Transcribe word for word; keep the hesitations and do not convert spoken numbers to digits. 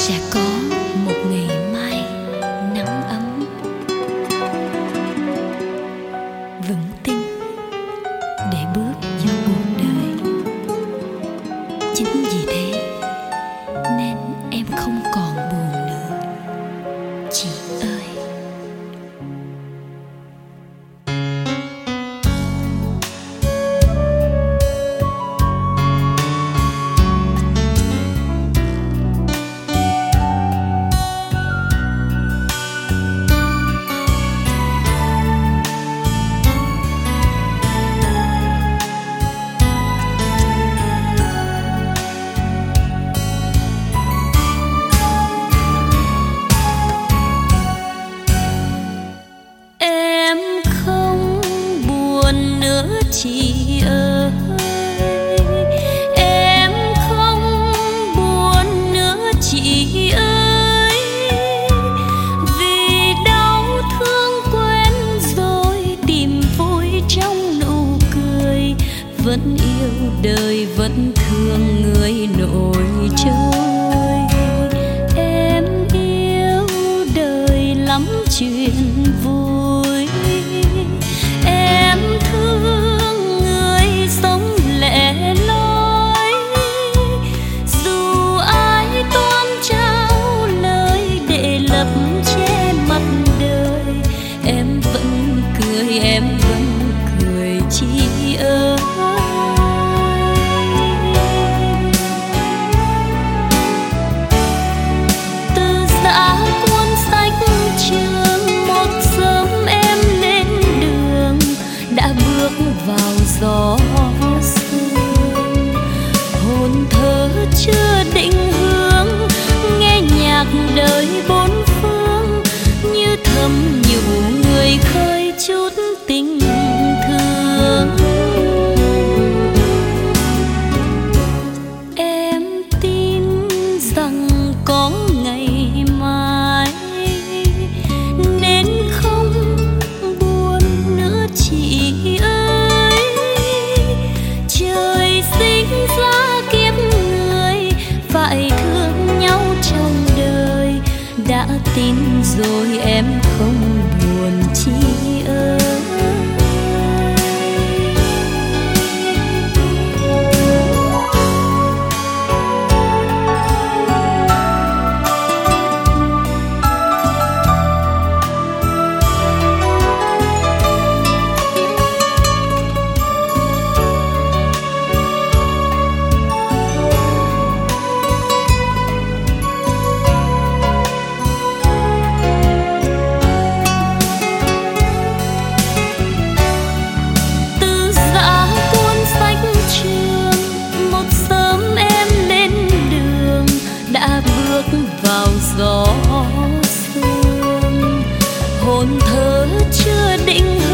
sẽ có một ngày mai nắng ấm. Vững tin để bước vào cuộc đời. Chính vì thế nên em không còn buồn nữa, chị ơi. Chị ơi, em không buồn nữa chị ơi, vì đau thương quen rồi tìm vui trong nụ cười. Vẫn yêu đời, vẫn thương người nổi trôi. Em yêu đời lắm chuyện vui, em thương sống lẻ loi. Dù ai toan trao lời để lấp che mặt đời, em vẫn cười, em vẫn cười chị ơi. Từ giã cuốn sách trường, một sớm em lên đường đã bước vào gió sương. Hồn thơ chưa định hướng, nghe nhạc đời bốn phương, như thầm nhủ người khơi chút tình thương. Em tin rằng có ngày mai nên không buồn nữa chị ơi. Trời sinh ra kiếp người phải thương nhau trong đời, đã tin rồi em không buồn chi ơi. Vào gió sương, hồn thơ chưa định